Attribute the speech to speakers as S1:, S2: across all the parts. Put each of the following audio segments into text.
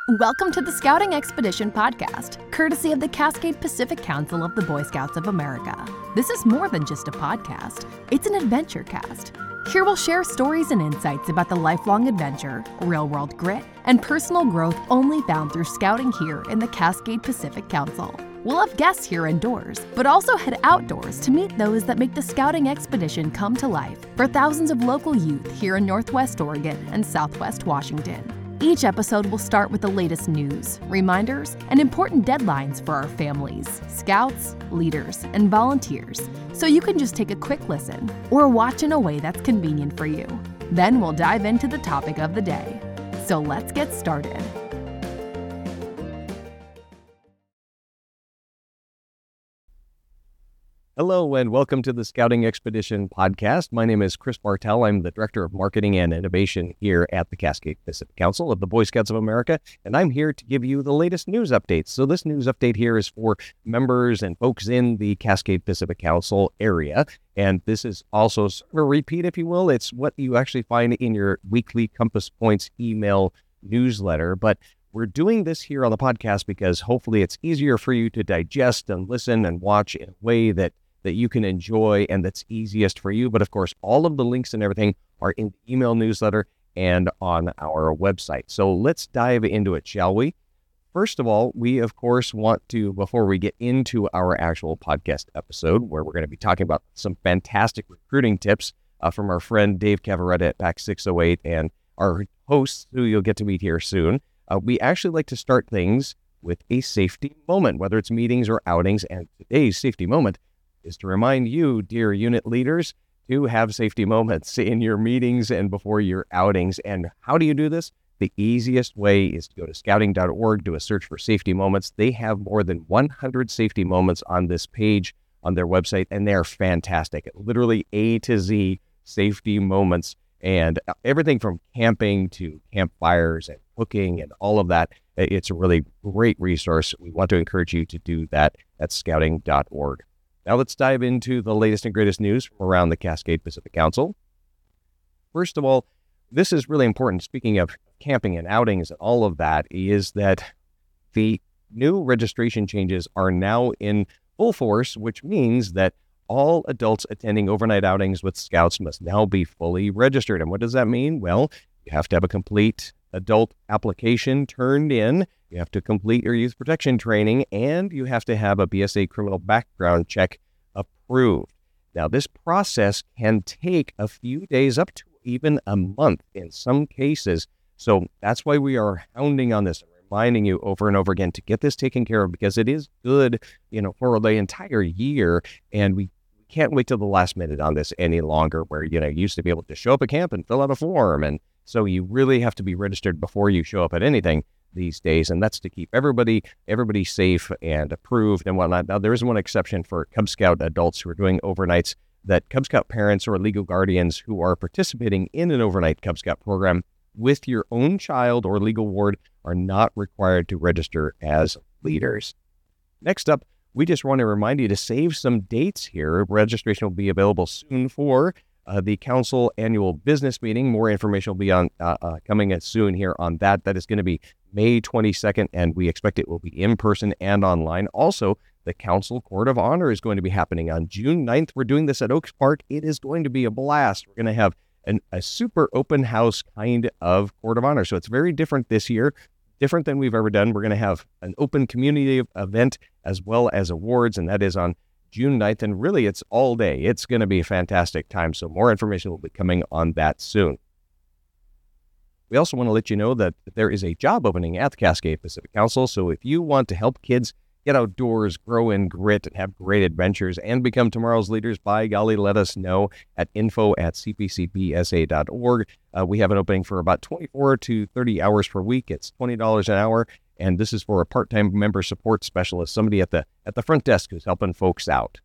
S1: Welcome to the Scouting Expedition podcast, courtesy of the Cascade Pacific Council of the Boy Scouts of America. This is more than just a podcast, it's an adventure cast. Here we'll share stories and insights about the lifelong adventure, real-world grit, and personal growth only found through scouting here in the Cascade Pacific Council. We'll have guests here indoors, but also head outdoors to meet those that make the Scouting Expedition come to life for thousands of local youth here in Northwest Oregon and Southwest Washington. Each episode will start with the latest news, reminders, and important deadlines for our families, scouts, leaders, and volunteers, so you can just take a quick listen or watch in a way that's convenient for you. Then we'll dive into the topic of the day. So let's get started.
S2: Hello and welcome to the Scouting Expedition podcast. My name is Chris Bartel. I'm the Director of Marketing and Innovation here at the Cascade Pacific Council of the Boy Scouts of America, and I'm here to give you the latest news updates. So this news update here is for members and folks in the Cascade Pacific Council area, and this is also sort of a repeat, if you will. It's what you actually find in your weekly Compass Points email newsletter, but we're doing this here on the podcast because hopefully it's easier for you to digest and listen and watch in a way that you can enjoy and that's easiest for you. But of course, all of the links and everything are in the email newsletter and on our website. So let's dive into it, shall we? First of all, we of course want to, before we get into our actual podcast episode, where we're going to be talking about some fantastic recruiting tips from our friend Dave Cavaretta at PAC 608 and our hosts, who you'll get to meet here soon, we actually like to start things with a safety moment, whether it's meetings or outings. And today's safety moment is to remind you, dear unit leaders, to have safety moments in your meetings and before your outings. And how do you do this? The easiest way is to go to scouting.org, do a search for safety moments. They have more than 100 safety moments on this page on their website, and they're fantastic. Literally A to Z safety moments, and everything from camping to campfires and cooking and all of that. It's a really great resource. We want to encourage you to do that at scouting.org. Now let's dive into the latest and greatest news from around the Cascade Pacific Council. First of all, this is really important. Speaking of camping and outings and all of that, is that the new registration changes are now in full force, which means that all adults attending overnight outings with Scouts must now be fully registered. And what does that mean? Well, you have to have a complete adult application turned in, you have to complete your youth protection training, and you have to have a BSA criminal background check approved. Now, this process can take a few days up to even a month in some cases. So that's why we are hounding on this, reminding you over and over again to get this taken care of, because it is good, for the entire year. And we can't wait till the last minute on this any longer, where, you used to be able to show up at camp and fill out a form. And so you really have to be registered before you show up at anything these days, and that's to keep everybody safe and approved and whatnot. Now, there is one exception for Cub Scout adults who are doing overnights, that Cub Scout parents or legal guardians who are participating in an overnight Cub Scout program with your own child or legal ward are not required to register as leaders. Next up, we just want to remind you to save some dates here. Registration will be available soon for the council annual business meeting. More information will be on coming soon here on that. That is going to be May 22nd, and we expect it will be in person and online. Also, the Council Court of Honor is going to be happening on June 9th. We're doing this at Oaks Park. It is going to be a blast. We're going to have a super open house kind of Court of Honor. So it's very different this year, different than we've ever done. We're going to have an open community event as well as awards, and that is on June 9th, and really it's all day. It's going to be a fantastic time, so more information will be coming on that soon. We also want to let you know that there is a job opening at the Cascade Pacific Council, so if you want to help kids get outdoors, grow in grit, and have great adventures, and become tomorrow's leaders, by golly, let us know at info@cpcbsa.org. We have an opening for about 24 to 30 hours per week. It's $20 an hour. And this is for a part-time member support specialist, somebody at the front desk who's helping folks out.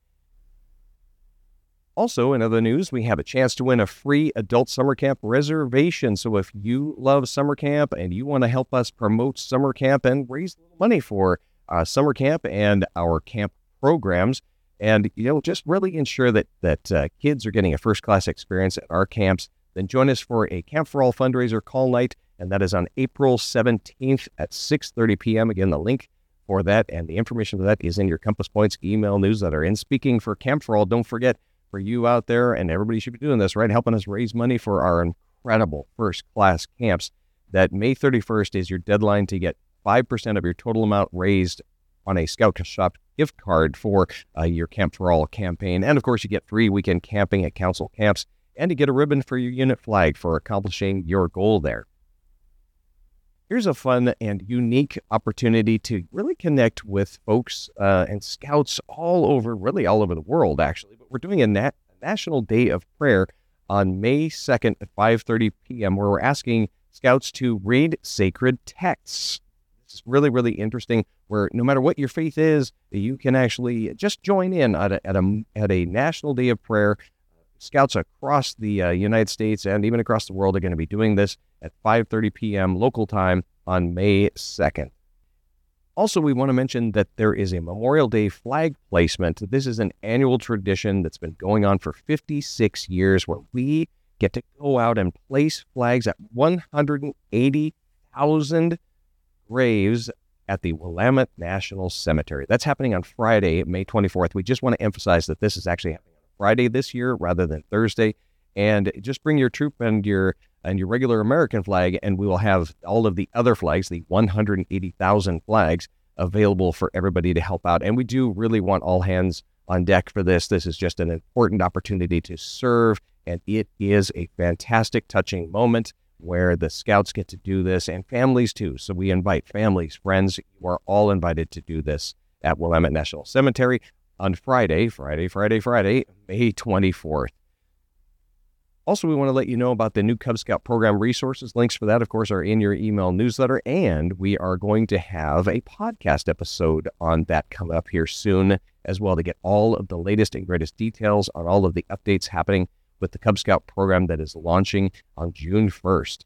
S2: Also, in other news, we have a chance to win a free adult summer camp reservation. So if you love summer camp and you want to help us promote summer camp and raise money for summer camp and our camp programs, and just really ensure that kids are getting a first-class experience at our camps, then join us for a Camp for All fundraiser call night and that is on April 17th at 6:30 p.m. Again, the link for that and the information for that is in your Compass Points email newsletter. And speaking for Camp for All, don't forget, for you out there, and everybody should be doing this, right, helping us raise money for our incredible first-class camps, that May 31st is your deadline to get 5% of your total amount raised on a Scout Shop gift card for your Camp for All campaign. And, of course, you get free weekend camping at council camps, and you get a ribbon for your unit flag for accomplishing your goal there. Here's a fun and unique opportunity to really connect with folks and scouts all over the world, actually. But we're doing a National Day of Prayer on May 2nd at 5:30 p.m., where we're asking scouts to read sacred texts. This is really, really interesting, where no matter what your faith is, you can actually just join in at a National Day of Prayer. Scouts across the United States and even across the world are going to be doing this at 5:30 p.m. local time on May 2nd. Also, we want to mention that there is a Memorial Day flag placement. This is an annual tradition that's been going on for 56 years, where we get to go out and place flags at 180,000 graves at the Willamette National Cemetery. That's happening on Friday, May 24th. We just want to emphasize that this is actually happening on Friday this year rather than Thursday. And just bring your troop and your regular American flag, and we will have all of the other flags, the 180,000 flags, available for everybody to help out. And we do really want all hands on deck for this. This is just an important opportunity to serve, and it is a fantastic, touching moment where the scouts get to do this, and families too. So we invite families, friends. You are all invited to do this at Willamette National Cemetery on Friday, May 24th. Also, we want to let you know about the new Cub Scout program resources. Links for that, of course, are in your email newsletter, and we are going to have a podcast episode on that coming up here soon as well, to get all of the latest and greatest details on all of the updates happening with the Cub Scout program that is launching on June 1st.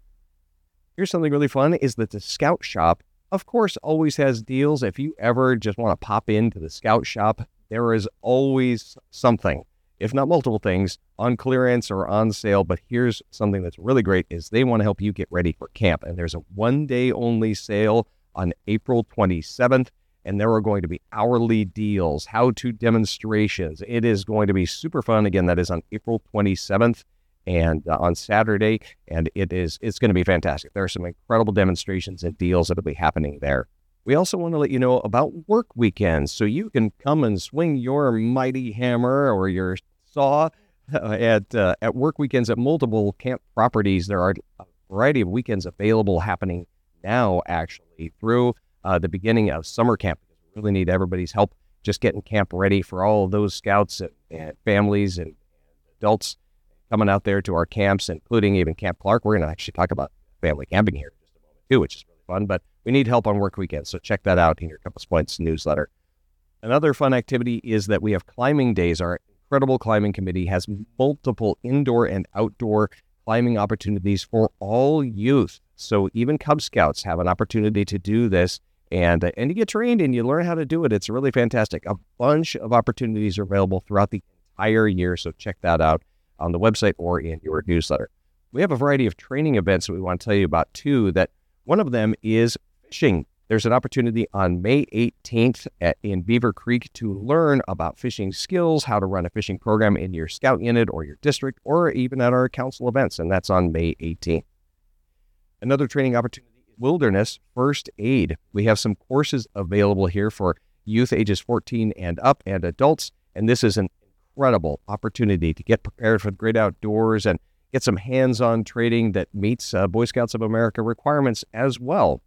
S2: Here's something really fun, is that the Scout Shop, of course, always has deals. If you ever just want to pop into the Scout Shop, there is always something, if not multiple things, on clearance or on sale. But here's something that's really great, is they want to help you get ready for camp. And there's a one-day only sale on April 27th, and there are going to be hourly deals, how-to demonstrations. It is going to be super fun. Again, that is on April 27th and on Saturday, and it's going to be fantastic. There are some incredible demonstrations and deals that will be happening there. We also want to let you know about work weekends, so you can come and swing your mighty hammer or your saw at work weekends at multiple camp properties. There are a variety of weekends available happening now, actually, through the beginning of summer camp. We really need everybody's help just getting camp ready for all of those scouts and families and adults coming out there to our camps, including even Camp Clark. We're going to actually talk about family camping here in just a moment, too, which is really fun. But we need help on work weekends, so check that out in your Compass Points newsletter. Another fun activity is that we have climbing days. Our incredible climbing committee has multiple indoor and outdoor climbing opportunities for all youth. So even Cub Scouts have an opportunity to do this, and you get trained and you learn how to do it. It's really fantastic. A bunch of opportunities are available throughout the entire year, so check that out on the website or in your newsletter. We have a variety of training events that we want to tell you about, too. That one of them is fishing. There's an opportunity on May 18th in Beaver Creek to learn about fishing skills, how to run a fishing program in your scout unit or your district, or even at our council events, and that's on May 18th. Another training opportunity is Wilderness First Aid. We have some courses available here for youth ages 14 and up and adults, and this is an incredible opportunity to get prepared for the great outdoors and get some hands-on training that meets Boy Scouts of America requirements as well.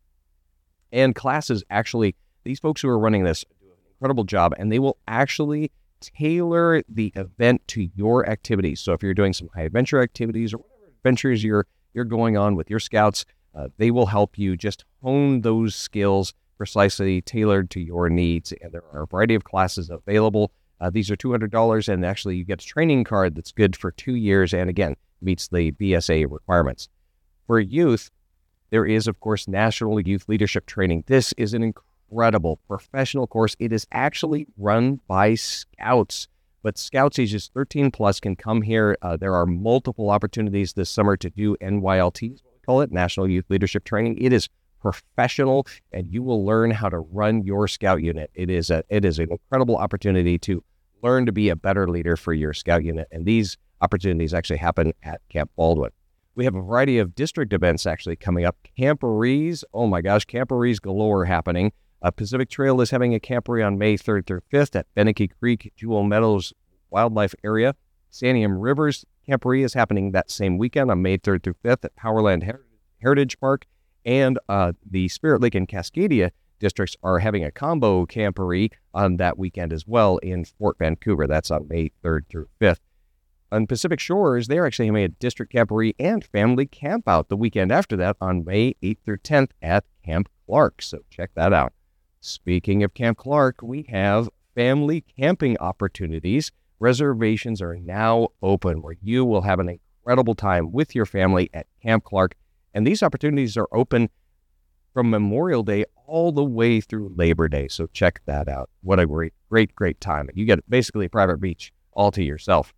S2: And classes, actually, these folks who are running this do an incredible job, and they will actually tailor the event to your activities. So if you're doing some high adventure activities or whatever adventures you're going on with your scouts, they will help you just hone those skills precisely tailored to your needs. And there are a variety of classes available. These are $200, and actually you get a training card that's good for 2 years and, again, meets the BSA requirements. For youth, there is, of course, National Youth Leadership Training. This is an incredible professional course. It is actually run by Scouts, but Scouts ages 13 plus can come here. There are multiple opportunities this summer to do NYLTs, what we call it National Youth Leadership Training. It is professional, and you will learn how to run your Scout unit. It is an incredible opportunity to learn to be a better leader for your Scout unit, and these opportunities actually happen at Camp Baldwin. We have a variety of district events actually coming up. Camporees, oh my gosh, Camporees galore happening. Pacific Trail is having a Camporee on May 3rd through 5th at Beneke Creek, Jewel Meadows Wildlife Area. Santiam Rivers Camporee is happening that same weekend on May 3rd through 5th at Powerland Heritage Park. And the Spirit Lake and Cascadia districts are having a combo Camporee on that weekend as well in Fort Vancouver. That's on May 3rd through 5th. On Pacific Shores, they're actually having a district Camporee and family campout the weekend after that on May 8th through 10th at Camp Clark. So check that out. Speaking of Camp Clark, we have family camping opportunities. Reservations are now open where you will have an incredible time with your family at Camp Clark. And these opportunities are open from Memorial Day all the way through Labor Day. So check that out. What a great time. You get basically a private beach all to yourself.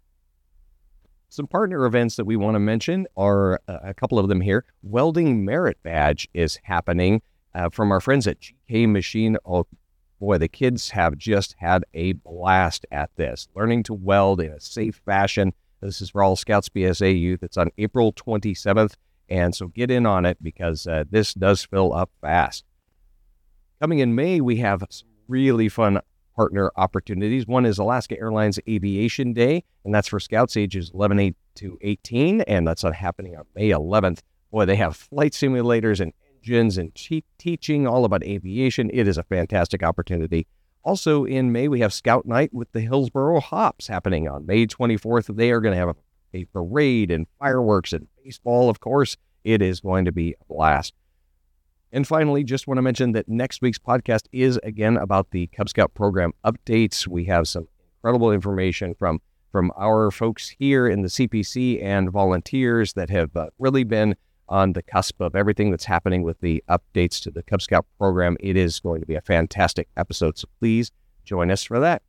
S2: Some partner events that we want to mention are a couple of them here. Welding Merit Badge is happening from our friends at GK Machine. Oh boy, the kids have just had a blast at this, learning to weld in a safe fashion. This is for all Scouts BSA youth. It's on April 27th, and so get in on it because this does fill up fast. Coming in May, we have some really fun partner opportunities. One is Alaska Airlines Aviation Day, and that's for Scouts ages 11 to 18, and that's happening on May 11th. Boy, they have flight simulators and engines and teaching all about aviation. It is a fantastic opportunity. Also in May, we have Scout Night with the Hillsboro Hops happening on May 24th. They are going to have a parade and fireworks and baseball, of course. It is going to be a blast. And finally, just want to mention that next week's podcast is again about the Cub Scout program updates. We have some incredible information from our folks here in the CPC and volunteers that have really been on the cusp of everything that's happening with the updates to the Cub Scout program. It is going to be a fantastic episode, so please join us for that.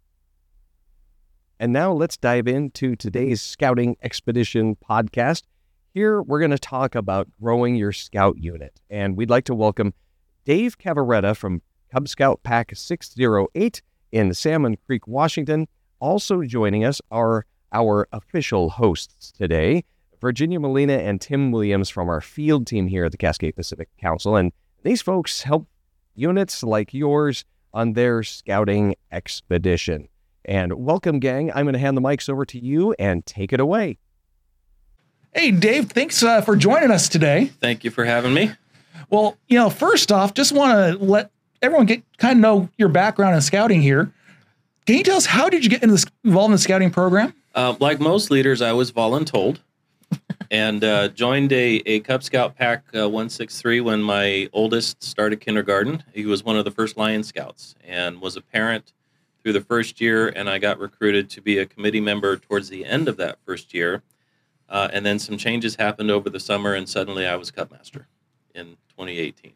S2: And now let's dive into today's Scouting Expedition podcast. Here, we're going to talk about growing your Scout unit, and we'd like to welcome Dave Cavaretta from Cub Scout Pack 608 in Salmon Creek, Washington. Also joining us are our official hosts today, Virginia Molina and Tim Williams from our field team here at the Cascade Pacific Council, and these folks help units like yours on their scouting expedition. And welcome, gang. I'm going to hand the mics over to you and take it away.
S3: Hey, Dave, thanks for joining us today.
S4: Thank you for having me.
S3: Well, first off, just want to let everyone kind of know your background in scouting here. Can you tell us, how did you get involved in the scouting program?
S4: Like most leaders, I was voluntold and joined a Cub Scout Pack 163 when my oldest started kindergarten. He was one of the first Lion Scouts and was a parent through the first year, and I got recruited to be a committee member towards the end of that first year. And then some changes happened over the summer, and suddenly I was Cub Master in 2018.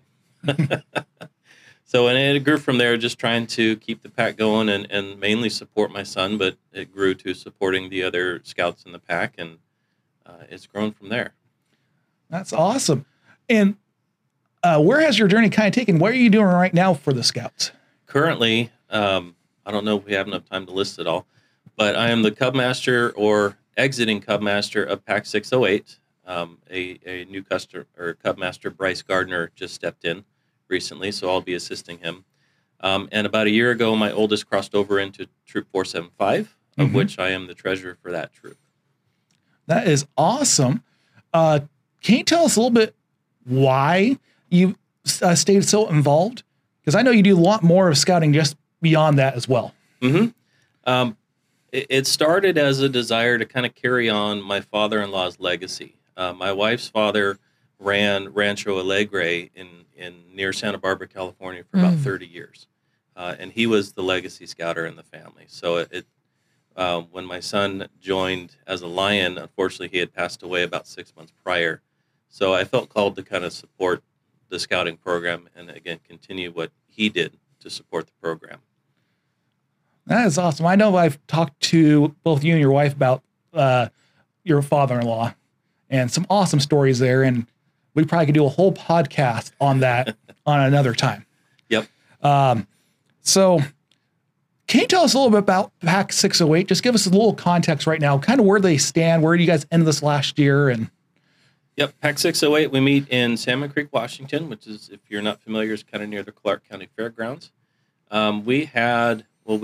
S4: So, and it grew from there, just trying to keep the pack going and mainly support my son, but it grew to supporting the other scouts in the pack, and it's grown from there.
S3: That's awesome. And where has your journey kind of taken? What are you doing right now for the Scouts?
S4: Currently, I don't know if we have enough time to list it all, but I am the Cub Master or exiting Cub Master of Pack 608. A new Cub Master, Bryce Gardner, just stepped in recently, so I'll be assisting him. And about a year ago, my oldest crossed over into Troop 475, of which I am the treasurer for that troop.
S3: That is awesome. Can you tell us a little bit why you stayed so involved? Because I know you do a lot more of scouting just beyond that as well.
S4: Mm-hmm. It started as a desire to kind of carry on my father-in-law's legacy. My wife's father ran Rancho Alegre in near Santa Barbara, California for about 30 years. And he was the legacy scouter in the family. So when my son joined as a Lion, unfortunately, he had passed away about 6 months prior. So I felt called to kind of support the scouting program and, again, continue what he did to support the program.
S3: That is awesome. I know I've talked to both you and your wife about your father-in-law and some awesome stories there, and we probably could do a whole podcast on that on another time.
S4: Yep.
S3: So can you tell us a little bit about PAC 608? Just give us a little context right now, kind of where they stand. Where do you guys end this last year? And
S4: Yep, PAC 608, we meet in Salmon Creek, Washington, which is, if you're not familiar, is kind of near the Clark County Fairgrounds. We had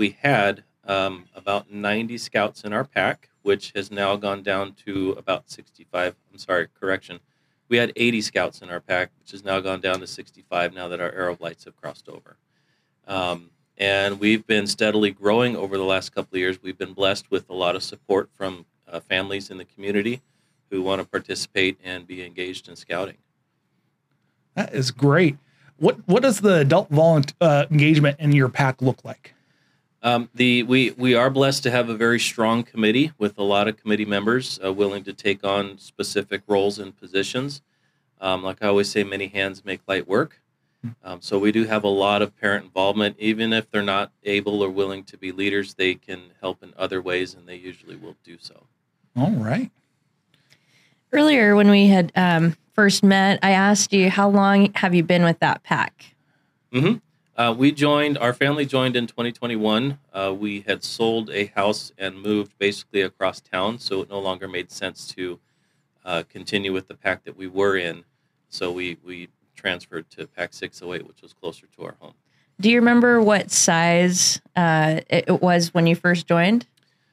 S4: about 90 scouts in our PAC, which has now gone down to about 65. I'm sorry, correction. We had 80 scouts in our PAC, which has now gone down to 65 now that our Arrow Lights have crossed over. And we've been steadily growing over the last couple of years. We've been blessed with a lot of support from families in the community who want to participate and be engaged in scouting.
S3: that is great. What does the adult engagement in your PAC look like?
S4: We are blessed to have a very strong committee with a lot of committee members willing to take on specific roles and positions. Like I always say, many hands make light work. So we do have a lot of parent involvement. Even if they're not able or willing to be leaders, they can help in other ways, and they usually will do so.
S3: All right.
S5: Earlier, when we had first met, I asked you, how long have you been with that PAC?
S4: Mm-hmm. Our family joined in 2021. We had sold a house and moved basically across town, so it no longer made sense to continue with the PAC that we were in. So we transferred to PAC 608, which was closer to our home.
S5: Do you remember what size it was when you first joined?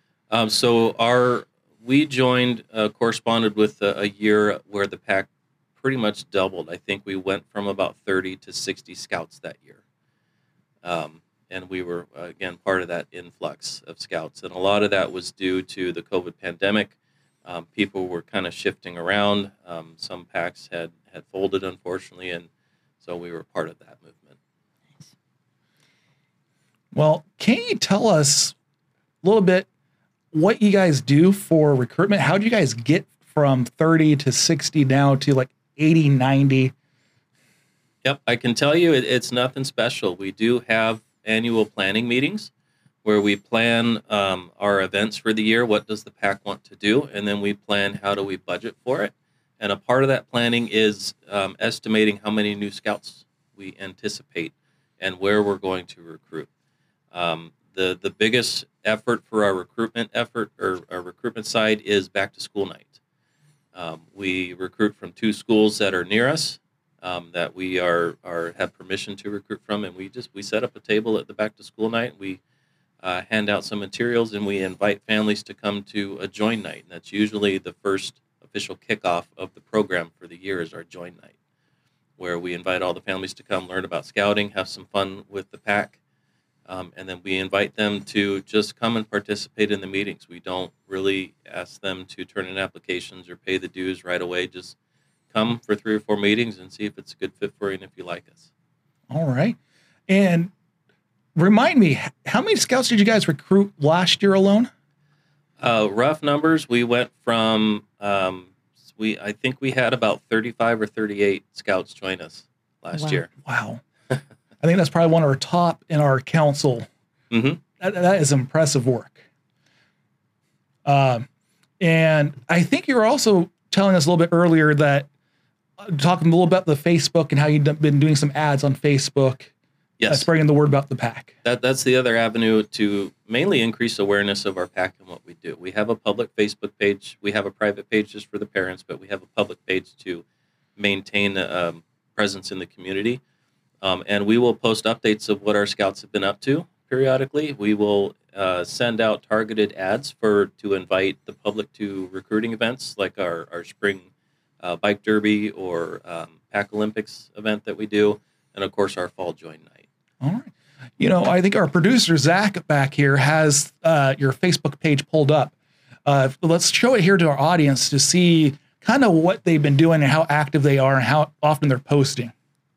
S4: We joined, corresponded with a year where the PAC pretty much doubled. I think we went from about 30 to 60 scouts that year. And we were, again, part of that influx of scouts. And a lot of that was due to the COVID pandemic. People were kind of shifting around. Some PACs had folded, unfortunately, and so we were part of that movement.
S3: Well, can you tell us a little bit what you guys do for recruitment? How do you guys get from 30 to 60 now to like 80, 90?
S4: Yep, I can tell you it's nothing special. We do have annual planning meetings where we plan our events for the year. What does the PAC want to do? And then we plan how do we budget for it. And a part of that planning is estimating how many new scouts we anticipate and where we're going to recruit. The biggest effort for our recruitment side is back to school night. We recruit from 2 schools that are near us that we have permission to recruit from, and we set up a table at the back to school night. We hand out some materials, and we invite families to come to a join night. And that's usually the first official kickoff of the program for the year is our join night, where we invite all the families to come learn about scouting, have some fun with the PAC, and then we invite them to just come and participate in the meetings. We don't really ask them to turn in applications or pay the dues right away. Just come for 3 or 4 meetings and see if it's a good fit for you and if you like us.
S3: All right. And remind me, how many scouts did you guys recruit last year alone?
S4: Rough numbers, we went from, I think we had about 35 or 38 scouts join us last year.
S3: Wow. I think that's probably one of our top in our council.
S4: Mm-hmm.
S3: That is impressive work. And I think you were also telling us a little bit earlier that talking a little about the Facebook and how you've been doing some ads on Facebook.
S4: Yes.
S3: Spreading the word about the PAC.
S4: That's the other avenue to mainly increase awareness of our PAC and what we do. We have a public Facebook page. We have a private page just for the parents, but we have a public page to maintain a presence in the community. And we will post updates of what our scouts have been up to periodically. We will send out targeted ads to invite the public to recruiting events like our spring bike derby or PAC Olympics event that we do, and of course our fall join night.
S3: All right. You know, I think our producer, Zach, back here has your Facebook page pulled up. Let's show it here to our audience to see kind of what they've been doing and how active they are and how often they're posting.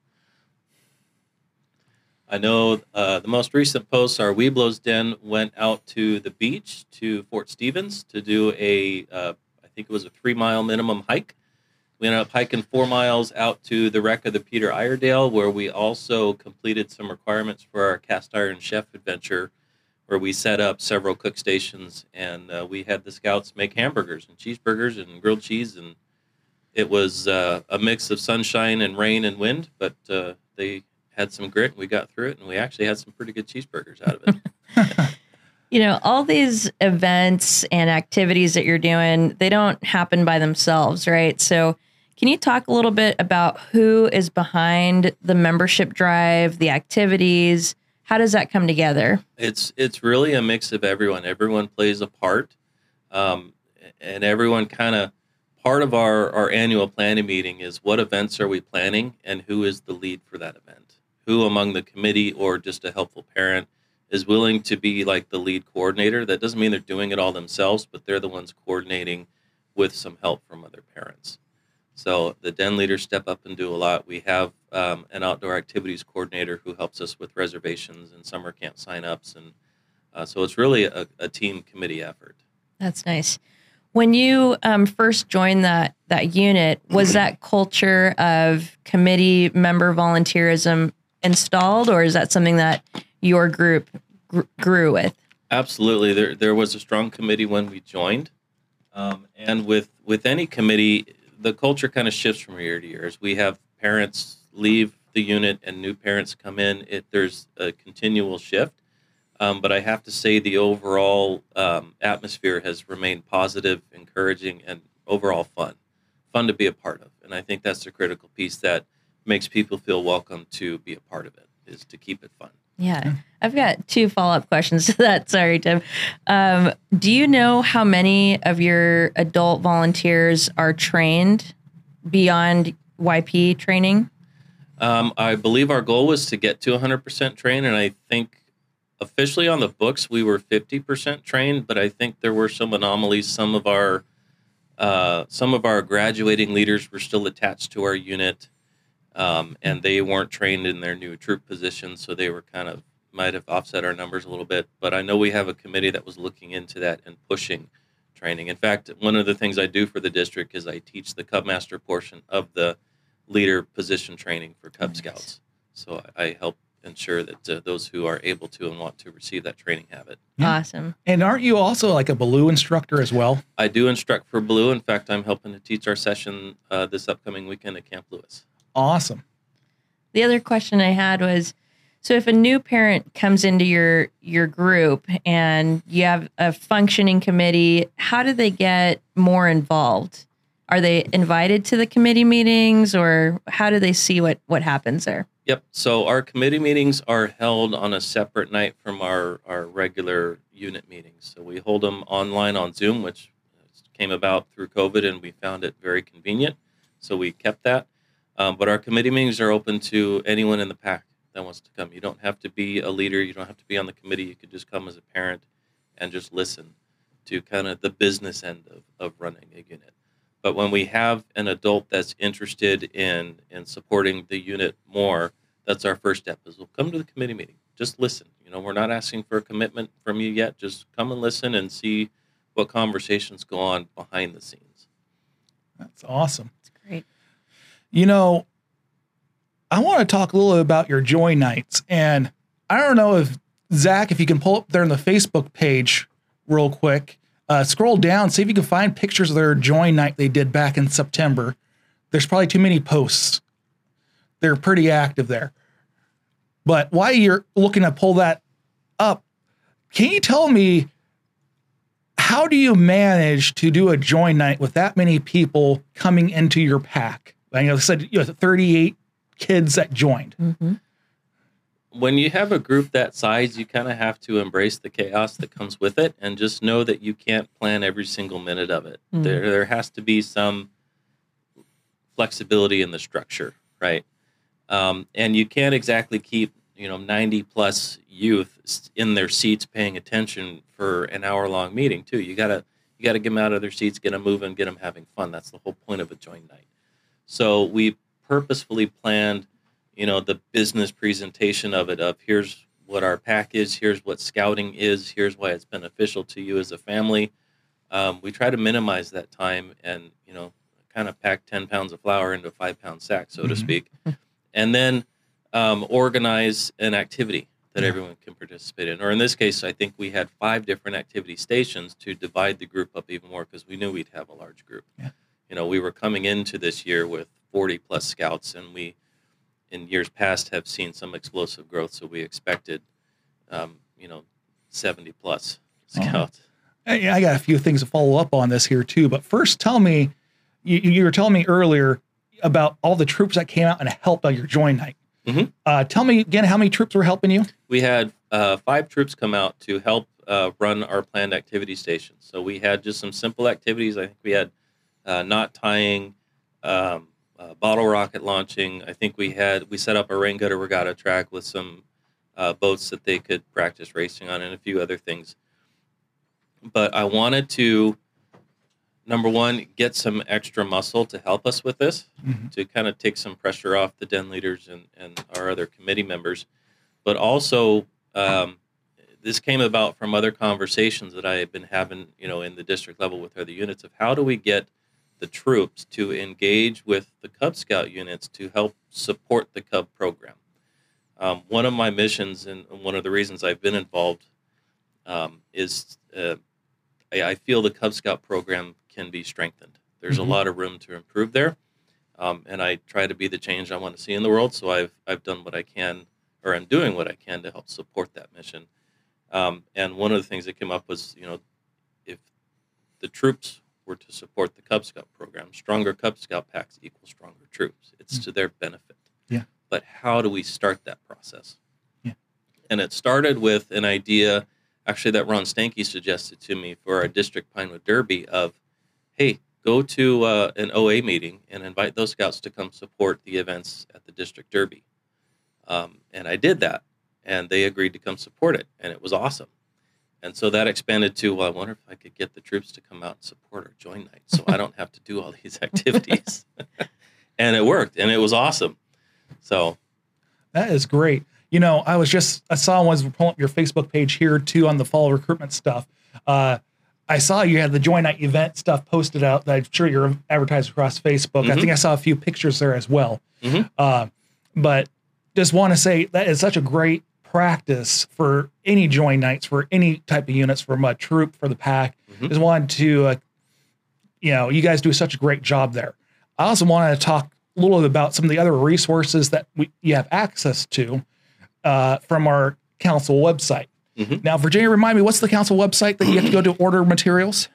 S4: I know the most recent posts are Weeblo's Den went out to the beach to Fort Stevens to do I think it was a 3-mile minimum hike. We ended up hiking 4 miles out to the wreck of the Peter Iredale, where we also completed some requirements for our cast iron chef adventure, where we set up several cook stations and we had the scouts make hamburgers and cheeseburgers and grilled cheese, and It was a mix of sunshine and rain and wind, but they had some grit, and we got through it, and we actually had some pretty good cheeseburgers out of it.
S5: You know, all these events and activities that you're doing, they don't happen by themselves, right? So can you talk a little bit about who is behind the membership drive, the activities? How does that come together?
S4: It's really a mix of everyone. Everyone plays a part, and everyone kind of, part of our annual planning meeting is what events are we planning and who is the lead for that event? Who among the committee or just a helpful parent is willing to be like the lead coordinator? That doesn't mean they're doing it all themselves, but they're the ones coordinating with some help from other parents. So the den leaders step up and do a lot. We have an outdoor activities coordinator who helps us with reservations and summer camp signups. And so it's really a team committee effort.
S5: That's nice. When you first joined that unit, was that culture of committee member volunteerism installed, or is that something that your group grew with?
S4: Absolutely. There was a strong committee when we joined. And with any committee, the culture kind of shifts from year to year. As we have parents leave the unit and new parents come in, there's a continual shift. But I have to say the overall atmosphere has remained positive, encouraging, and overall fun to be a part of. And I think that's the critical piece that makes people feel welcome to be a part of it, is to keep it fun.
S5: Yeah. I've got 2 follow-up questions to that. Sorry, Tim. Do you know how many of your adult volunteers are trained beyond YP training?
S4: I believe our goal was to get to 100% trained, and I think officially on the books we were 50% trained, but I think there were some anomalies. Some of our graduating leaders were still attached to our unit, and they weren't trained in their new troop positions, so they were might have offset our numbers a little bit. But I know we have a committee that was looking into that and pushing training. In fact, one of the things I do for the district is I teach the Cub Master portion of the leader position training for Cub Scouts. So I help ensure that those who are able to and want to receive that training have it.
S3: Yeah.
S5: Awesome.
S3: And aren't you also like a Baloo instructor as well?
S4: I do instruct for Baloo. In fact, I'm helping to teach our session this upcoming weekend at Camp Lewis.
S3: Awesome.
S5: The other question I had was, so if a new parent comes into your group and you have a functioning committee, how do they get more involved? Are they invited to the committee meetings, or how do they see what happens there?
S4: Yep. So our committee meetings are held on a separate night from our regular unit meetings. So we hold them online on Zoom, which came about through COVID, and we found it very convenient. So we kept that. But our committee meetings are open to anyone in the PAC that wants to come. You don't have to be a leader. You don't have to be on the committee. You could just come as a parent and just listen to kind of the business end of running a unit. But when we have an adult that's interested in supporting the unit more, that's our first step, is we'll come to the committee meeting. Just listen. We're not asking for a commitment from you yet. Just come and listen and see what conversations go on behind the scenes.
S3: That's awesome.
S5: That's great.
S3: I want to talk a little bit about your joy nights. And I don't know if, Zach, if you can pull up there on the Facebook page real quick, scroll down, see if you can find pictures of their joy night they did back in September. There's probably too many posts. They're pretty active there. But while you're looking to pull that up, can you tell me, how do you manage to do a joy night with that many people coming into your PAC? Like I said, you have 38 kids that joined.
S5: Mm-hmm.
S4: When you have a group that size, you kind of have to embrace the chaos that comes with it, and just know that you can't plan every single minute of it. Mm. There has to be some flexibility in the structure, right? And you can't exactly keep 90 plus youth in their seats paying attention for an hour-long meeting too. You gotta get them out of their seats, get them moving, get them having fun. That's the whole point of a joint night. So we purposefully planned, the business presentation of it, of here's what our PAC is, here's what scouting is, here's why it's beneficial to you as a family. We try to minimize that time and, kind of pack 10 pounds of flour into a 5-pound sack, so to speak. And then organize an activity that everyone can participate in. Or in this case, I think we had 5 different activity stations to divide the group up even more, because we knew we'd have a large group.
S3: Yeah.
S4: we were coming into this year with 40 plus scouts, and we, in years past, have seen some explosive growth. So we expected, 70 plus scouts.
S3: I got a few things to follow up on this here too, but first tell me, you were telling me earlier about all the troops that came out and helped on your join night.
S4: Mm-hmm.
S3: Tell me again, how many troops were helping you?
S4: We had 5 troops come out to help run our planned activity stations. So we had just some simple activities. I think we had knot tying, bottle rocket launching. I think we set up a rain gutter regatta track with some boats that they could practice racing on, and a few other things. But I wanted to, number one, get some extra muscle to help us with this, to kind of take some pressure off the den leaders and our other committee members. But also, this came about from other conversations that I had been having, in the district level with other units, of how do we get the troops to engage with the Cub Scout units to help support the Cub program. One of my missions, and one of the reasons I've been involved, is I feel the Cub Scout program can be strengthened. There's a lot of room to improve there, and I try to be the change I want to see in the world. So I've done what I can, or I'm doing what I can to help support that mission. And one of the things that came up was, if the troops were to support the Cub Scout program, stronger Cub Scout packs equal stronger troops. It's to their benefit.
S3: Yeah.
S4: But how do we start that process?
S3: Yeah.
S4: And it started with an idea, actually, that Ron Stanky suggested to me for our district Pinewood Derby of, hey, go to an OA meeting and invite those scouts to come support the events at the district derby. And I did that, and they agreed to come support it, and it was awesome. And so that expanded to, well, I wonder if I could get the troops to come out and support our join night so I don't have to do all these activities. And it worked, and it was awesome. So
S3: that is great. I saw once pulling up your Facebook page here too on the fall recruitment stuff. I saw you had the join night event stuff posted out that I'm sure you're advertised across Facebook. I think I saw a few pictures there as well. But just want to say that is such a great practice for any join nights, for any type of units, from a troop, for the pack. Just wanted to, you guys do such a great job there. I also wanted to talk a little bit about some of the other resources that you have access to from our council website. Now, Virginia, remind me, what's the council website that you have to go to order materials?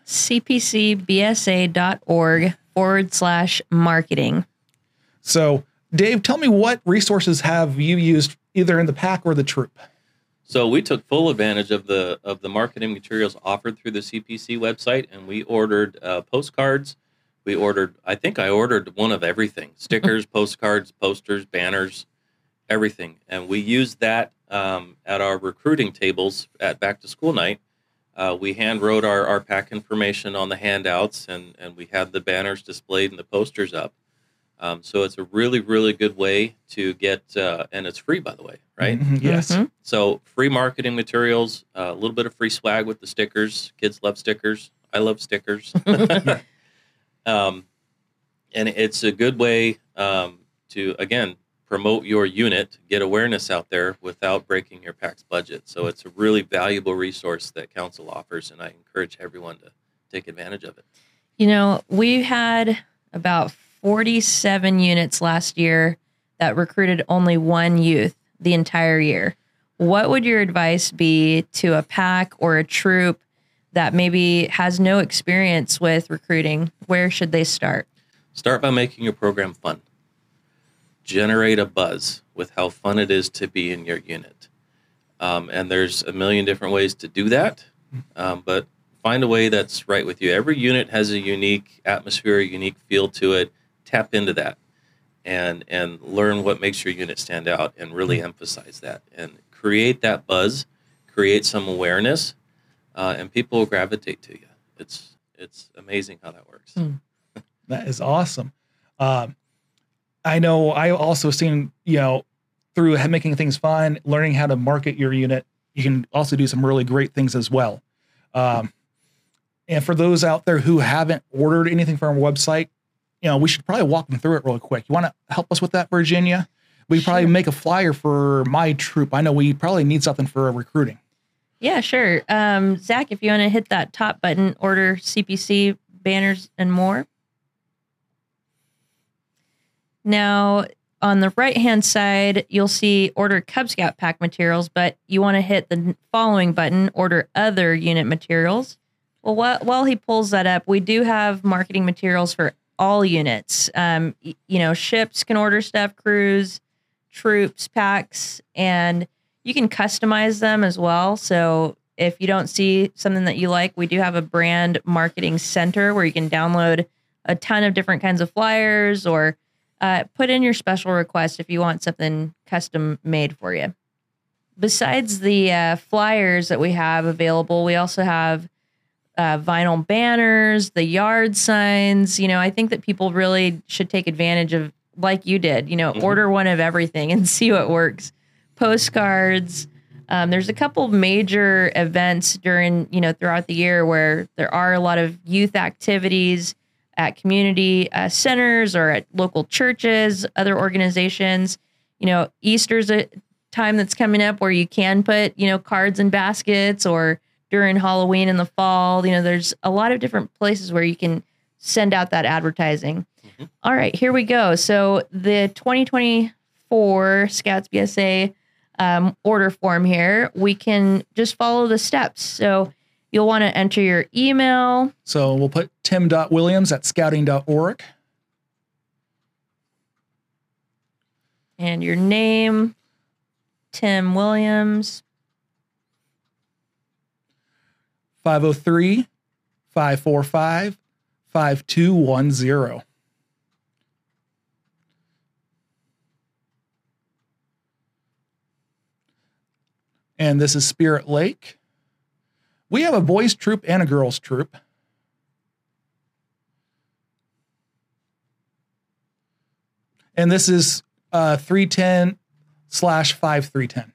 S5: cpcbsa.org/marketing.
S3: So, Dave, tell me, what resources have you used either in the pack or the troop?
S4: So we took full advantage of the marketing materials offered through the CPC website, and we ordered postcards. I ordered one of everything: stickers, postcards, posters, banners, everything. And we used that at our recruiting tables at back to school night. We hand wrote our pack information on the handouts, and we had the banners displayed and the posters up. So it's a really, really good way to get, and it's free, by the way, right?
S3: Yes.
S4: So free marketing materials, a little bit of free swag with the stickers. Kids love stickers. I love stickers. And it's a good way to, again, promote your unit, get awareness out there without breaking your PAC's budget. So it's a really valuable resource that council offers, and I encourage everyone to take advantage of it.
S5: We had about 47 units last year that recruited only one youth the entire year. What would your advice be to a pack or a troop that maybe has no experience with recruiting? Where should they start?
S4: Start by making your program fun. Generate a buzz with how fun it is to be in your unit. And there's a million different ways to do that, but find a way that's right with you. Every unit has a unique atmosphere, a unique feel to it. Tap into that and learn what makes your unit stand out, and really emphasize that and create that buzz, create some awareness, and people will gravitate to you. It's amazing how that works.
S3: That is awesome. I know I also seen, through making things fun, learning how to market your unit, you can also do some really great things as well. And for those out there who haven't ordered anything from our website, we should probably walk them through it really quick. You want to help us with that, Virginia? We probably make a flyer for my troop. I know we probably need something for recruiting.
S5: Yeah, sure. Zach, if you want to hit that top button, order CPC banners and more. Now, on the right-hand side, you'll see order Cub Scout pack materials, but you want to hit the following button, order other unit materials. Well, while he pulls that up, we do have marketing materials for all units. Ships can order stuff, crews, troops, packs, and you can customize them as well. So if you don't see something that you like, we do have a brand marketing center where you can download a ton of different kinds of flyers or put in your special request if you want something custom made for you. Besides the flyers that we have available, we also have vinyl banners, the yard signs. I think that people really should take advantage of, like you did, order one of everything and see what works. Postcards. There's a couple of major events throughout the year where there are a lot of youth activities at community centers or at local churches, other organizations. Easter's a time that's coming up where you can put, cards in baskets, or during Halloween in the fall. There's a lot of different places where you can send out that advertising. Mm-hmm. All right, here we go. So the 2024 Scouts BSA order form here, we can just follow the steps. So you'll want to enter your email.
S3: So we'll put tim.williams@scouting.org.
S5: And your name, Tim Williams.
S3: 503-545-5210. And this is Spirit Lake. We have a boys troop and a girls troop. And this is 310/5310.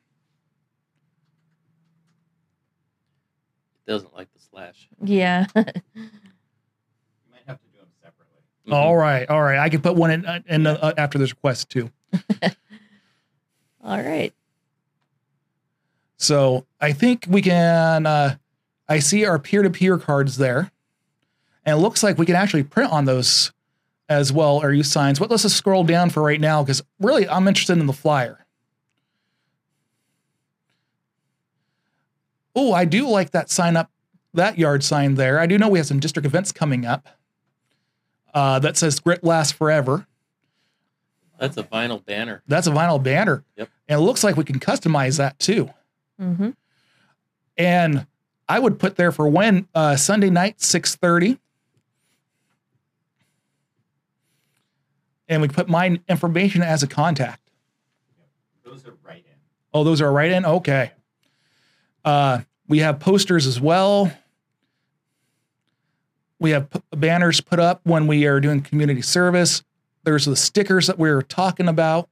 S4: Doesn't like the slash.
S5: Yeah.
S6: You might have to do them separately.
S4: Mm-hmm.
S3: All right. I can put one in after this request too.
S5: All right.
S3: So I think we can, I see our peer-to-peer cards there. And it looks like we can actually print on those as well, or use signs. But let's just scroll down for right now, because really I'm interested in the flyer. Oh, I do like that sign up, that yard sign there. I do know we have some district events coming up that says Grit Lasts Forever.
S4: That's a vinyl banner.
S3: That's a vinyl banner.
S4: Yep.
S3: And it looks like we can customize that too.
S5: Mm-hmm.
S3: And I would put there for when Sunday night, 6:30. And we put my information as a contact.
S6: Those are right in.
S3: Oh, those are right in? Okay. We have posters as well. We have banners put up when we are doing community service. There's the stickers that we were talking about.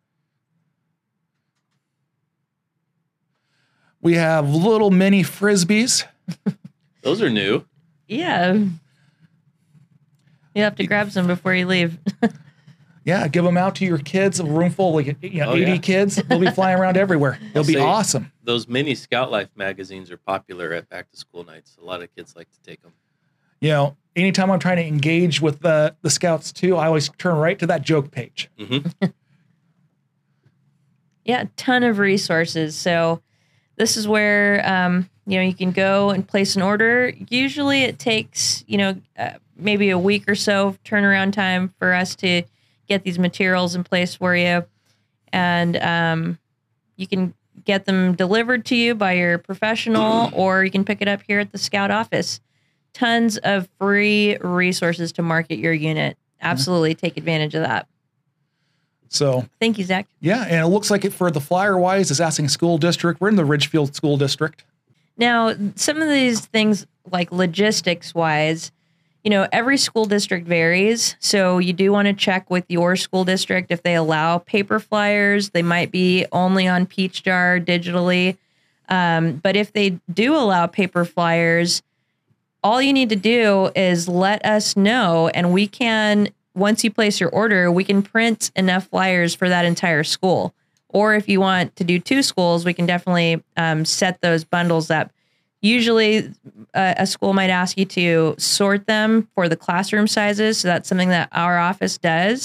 S3: We have little mini Frisbees.
S4: Those are new.
S5: Yeah. You have to grab some before you leave.
S3: Yeah, give them out to your kids. A room full of 80
S4: yeah.
S3: kids. They'll be flying around everywhere. They'll be
S4: say,
S3: awesome.
S4: Those mini Scout Life magazines are popular at back to school nights. A lot of kids like to take them.
S3: Anytime I'm trying to engage with the scouts too, I always turn right to that joke page.
S4: Mm-hmm.
S5: Yeah, a ton of resources. So this is where you can go and place an order. Usually it takes maybe a week or so turnaround time for us to get these materials in place for you, and you can get them delivered to you by your professional, or you can pick it up here at the Scout office. Tons of free resources to market your unit. Absolutely take advantage of that.
S3: So
S5: thank you, Zach.
S3: Yeah, and it looks like it for the flyer wise is asking school district. We're in the Ridgefield School District.
S5: Now, some of these things like logistics wise, every school district varies. So you do want to check with your school district if they allow paper flyers. They might be only on Peach Jar digitally. But if they do allow paper flyers, all you need to do is let us know, and we can, once you place your order, we can print enough flyers for that entire school. Or if you want to do 2 schools, we can definitely set those bundles up. Usually a school might ask you to sort them for the classroom sizes. So that's something that our office does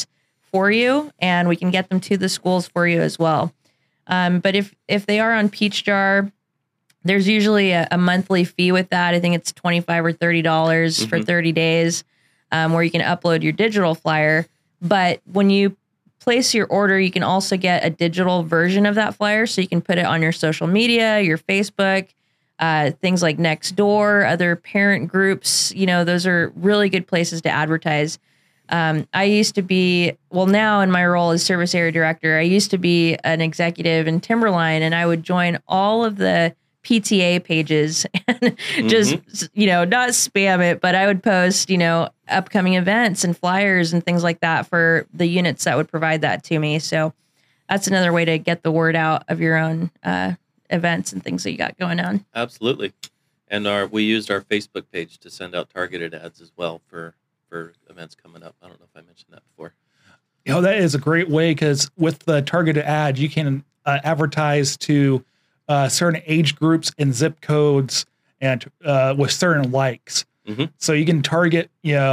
S5: for you, and we can get them to the schools for you as well. But if they are on Peach Jar, there's usually a monthly fee with that. I think it's $25 or $30 for 30 days, where you can upload your digital flyer. But when you place your order, you can also get a digital version of that flyer, so you can put it on your social media, your Facebook, things like Nextdoor, other parent groups. Those are really good places to advertise. I used to be, now in my role as service area director, I used to be an executive in Timberline, and I would join all of the PTA pages and just, not spam it, but I would post, upcoming events and flyers and things like that for the units that would provide that to me. So that's another way to get the word out of your own events and things that you got going on.
S4: Absolutely. And we used our Facebook page to send out targeted ads as well for events coming up. I don't know if I mentioned that before.
S3: That is a great way, because with the targeted ad, you can advertise to certain age groups and zip codes, and with certain likes.
S4: Mm-hmm.
S3: So you can target,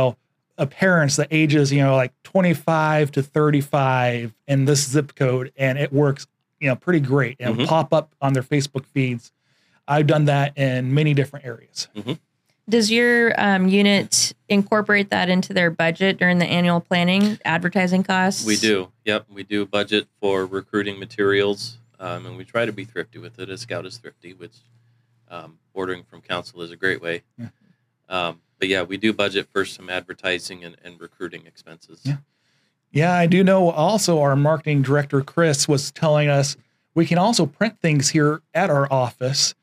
S3: parents that ages, like 25 to 35 in this zip code, and it works, pretty great, and
S4: Mm-hmm.
S3: pop up on their Facebook feeds. I've done that in many different areas.
S4: Mm-hmm.
S5: Does your unit incorporate that into their budget during the annual planning, advertising costs?
S4: We do. Yep. We do budget for recruiting materials, and we try to be thrifty with it. A Scout is thrifty, which ordering from council is a great way.
S3: Yeah.
S4: But yeah, we do budget for some advertising and recruiting expenses.
S3: Yeah. Yeah, I do know also our marketing director, Chris, was telling us we can also print things here at our office.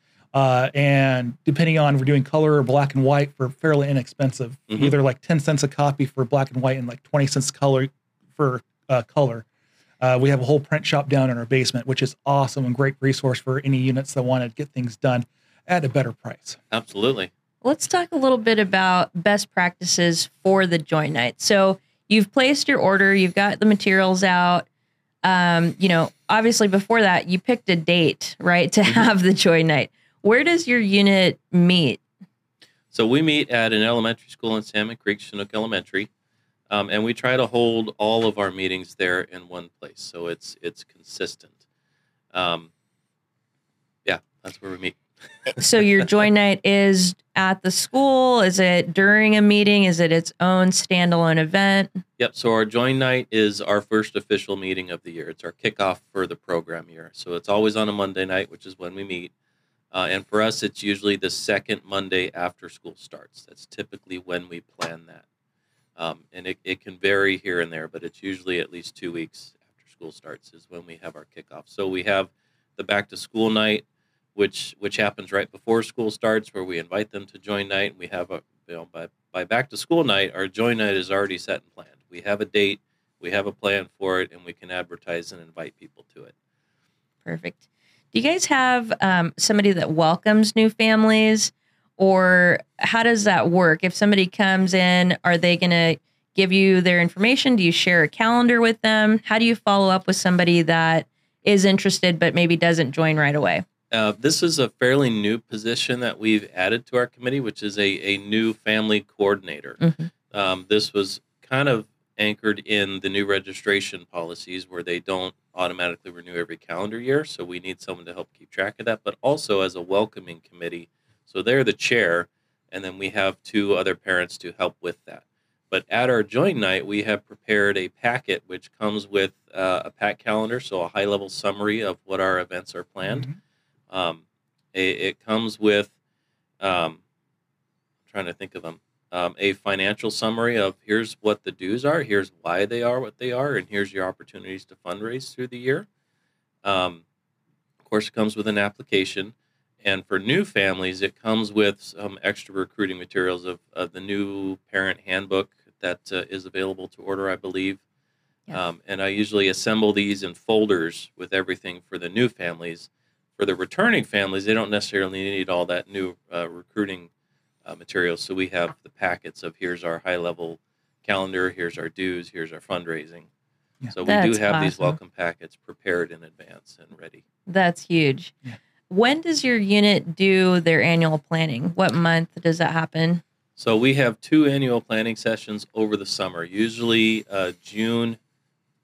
S3: And depending on if we're doing color or black and white, for fairly inexpensive,
S4: Mm-hmm.
S3: either like 10 cents a copy for black and white and like 20 cents color for color. We have a whole print shop down in our basement, which is awesome and great resource for any units that want to get things done at a better price.
S4: Absolutely.
S5: Let's talk a little bit about best practices for the joint night. So you've placed your order, you've got the materials out. Obviously before that, you picked a date, right, to have the joint night. Where does your unit meet?
S4: So we meet at an elementary school in Salmon Creek, Chinook Elementary, and we try to hold all of our meetings there in one place, so it's consistent. That's where we meet.
S5: So your joint night is at the school? Is it during a meeting? Is it its own standalone event?
S4: Yep. So our join night is our first official meeting of the year. It's our kickoff for the program year. So it's always on a Monday night, which is when we meet. And for us, it's usually the second Monday after school starts. That's typically when we plan that. And it can vary here and there, but it's usually at least 2 weeks after school starts is when we have our kickoff. So we have the back to school night, which happens right before school starts, where we invite them to join night. We have by back to school night, our join night is already set and planned. We have a date, we have a plan for it, and we can advertise and invite people to it.
S5: Perfect. Do you guys have somebody that welcomes new families, or how does that work? If somebody comes in, are they going to give you their information? Do you share a calendar with them? How do you follow up with somebody that is interested but maybe doesn't join right away?
S4: This is a fairly new position that we've added to our committee, which is a new family coordinator.
S5: Mm-hmm.
S4: This was kind of anchored in the new registration policies, where they don't automatically renew every calendar year. So we need someone to help keep track of that, but also as a welcoming committee. So they're the chair, and then we have 2 other parents to help with that. But at our joint night, we have prepared a packet which comes with a pack calendar, so a high-level summary of what our events are planned.
S3: Mm-hmm.
S4: It comes with, I'm trying to think of them, a financial summary of here's what the dues are, here's why they are what they are, and here's your opportunities to fundraise through the year. Of course, it comes with an application. And for new families, it comes with some extra recruiting materials of the new parent handbook that is available to order, I believe.
S5: Yeah.
S4: And I usually assemble these in folders with everything for the new families. For the returning families, they don't necessarily need all that new recruiting materials. So we have the packets of here's our high-level calendar, here's our dues, here's our fundraising.
S3: Yeah.
S4: So we
S5: That's
S4: do have these
S5: awesome.
S4: welcome packets prepared in advance and ready.
S5: That's huge.
S3: Yeah.
S5: When does your unit do their annual planning? What month does that happen?
S4: So we have 2 annual planning sessions over the summer, usually June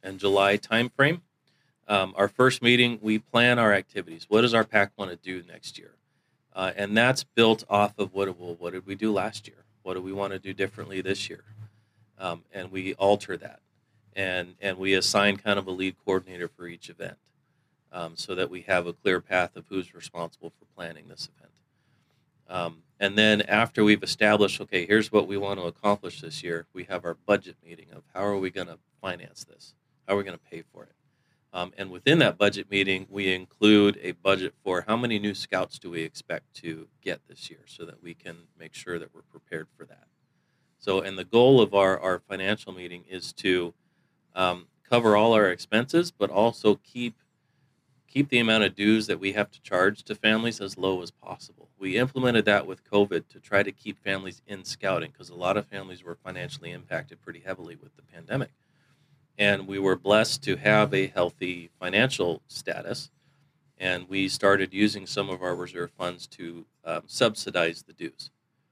S4: and July timeframe. Our first meeting, we plan our activities. What does our PAC want to do next year? And that's built off of what did we do last year? What do we want to do differently this year? And we alter that. And we assign kind of a lead coordinator for each event, so that we have a clear path of who's responsible for planning this event. And then after we've established, okay, here's what we want to accomplish this year, we have our budget meeting of how are we going to finance this? How are we going to pay for it? And within that budget meeting, we include a budget for how many new scouts do we expect to get this year so that we can make sure that we're prepared for that. So, and the goal of our financial meeting is to cover all our expenses, but also keep the amount of dues that we have to charge to families as low as possible. We implemented that with COVID to try to keep families in scouting because a lot of families were financially impacted pretty heavily with the pandemic. And we were blessed to have a healthy financial status, and we started using some of our reserve funds to subsidize the dues.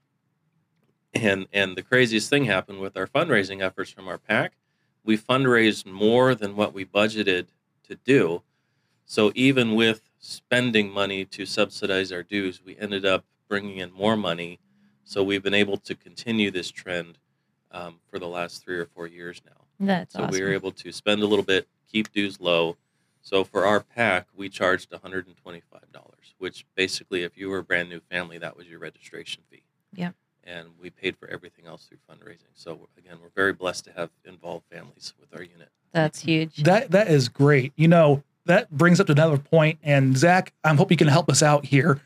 S4: And the craziest thing happened with our fundraising efforts from our PAC. We fundraised more than what we budgeted to do. So even with spending money to subsidize our dues, we ended up bringing in more money. So we've been able to continue this trend for the last 3 or 4 years now.
S5: That's
S4: So
S5: awesome.
S4: we were able to spend a little bit, keep dues low. So for our PAC, we charged $125, which basically, if you were a brand new family, that was your registration fee.
S5: Yeah.
S4: And we paid for everything else through fundraising. So again, we're very blessed to have involved families with our unit.
S5: That's huge.
S3: That is great. You know, that brings up to another point. And Zach, I hope you can help us out here.